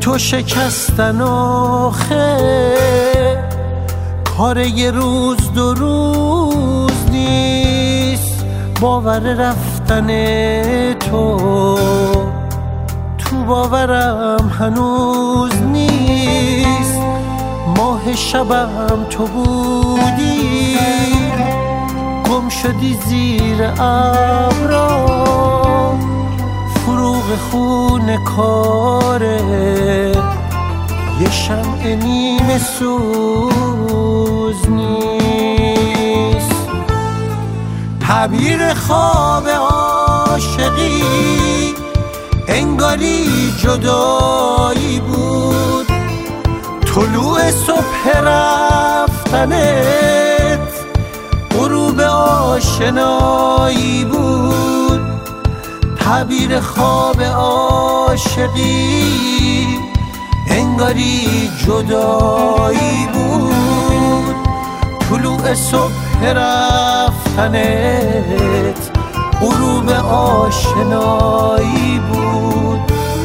تو شکستن آخه کار یه روز دو روز نیست. باور رفتن تو باورم هنوز نیست. ماه شبم تو بودی، گم شدی زیر ابرا، فروغ خون کاره یه شمع نیمه سوز نیست. تعبیر خواب عاشقی انگاری جدایی بود. طلوع صبح رفتنت غروب آشنایی بود. تعبیر خواب عاشقی انگاری جدایی بود. طلوع صبح رفتنت غروب آشنایی بود.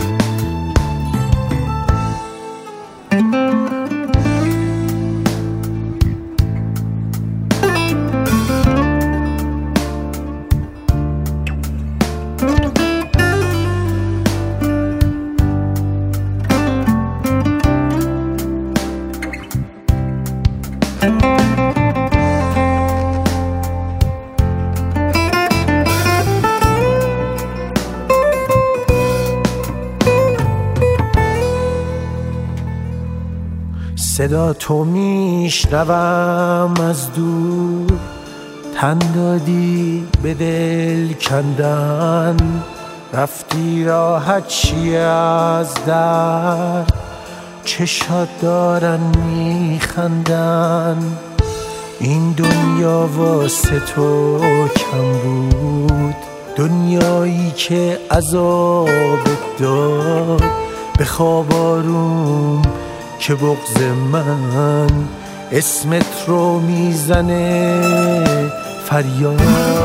صدا تو میشنوم از دور، تن دادی به دل کندن، رفتی راحت چی از در، چشات دارن میخندن. این دنیا واسه تو کم بود، دنیایی که عذاب داد به خواب آروم که بغض من اسمت رو میزنه فریاد.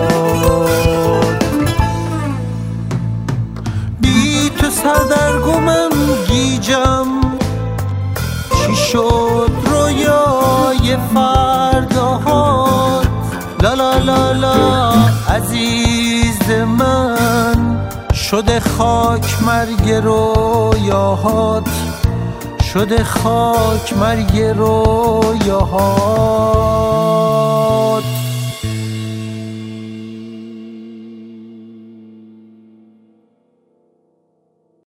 بی تو سردرگمم گیجم، چی شد رویای فرداهات؟ لا لا لا لا عزیز من، شده خاک مرگ رویاهات، شده خاک مرگ رویاهات.